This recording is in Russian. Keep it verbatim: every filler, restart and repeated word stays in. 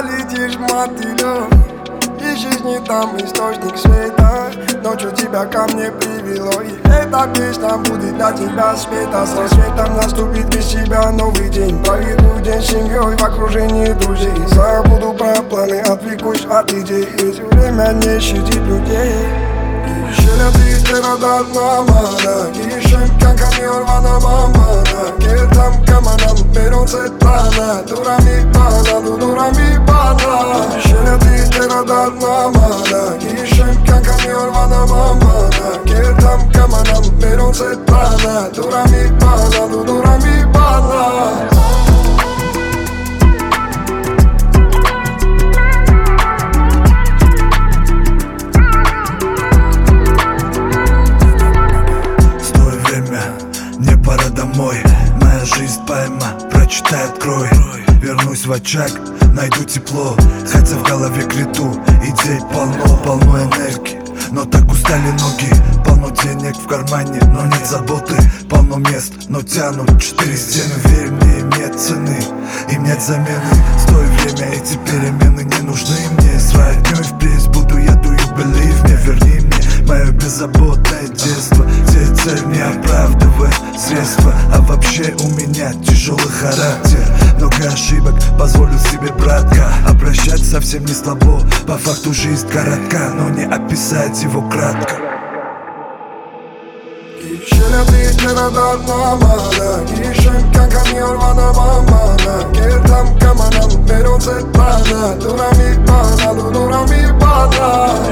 летишь в мотылёк, ищешь не там источник света. Ночью тебя ко мне привело, и эта песня будет для тебя света. С рассветом наступит без тебя новый день. Проведу день с семьей в окружении друзей. Забуду про планы, отвлекусь от идей, ведь время не щадит людей. Kişiler terada namana, Kişem kanka miyor bana mamana. Kertam kamanam peron setlana, durami bana, durami bana. Kişiler terada namana, Kişem kanka miyor bana mamana. Kertam kamanam peron setlana, durami bana, durami bana. Мне пора домой, моя жизнь поэма, прочитай, открой. Вернусь в очаг, найду тепло, хотя в голове крету. Идей полно, полно энергии, но так устали ноги. Полно денег в кармане, но нет заботы. Полно мест, но тянут четыре стены. Верь мне, им нет цены, им нет замены. Стой, время, эти перемены не нужны мне. С роднёй впредь буду я, do you believe me? Верни мне мое беззаботное детство, где цель не оправдывает средства. А вообще у меня тяжелый характер, много ошибок позволю себе, братка. Обращать совсем не слабо, по факту жизнь коротка, но не описать его кратко. Kişiler terada namana, Kişem kanka miyor bana mamana. Kertam kamanam peron setlana, durami bana, durami bana.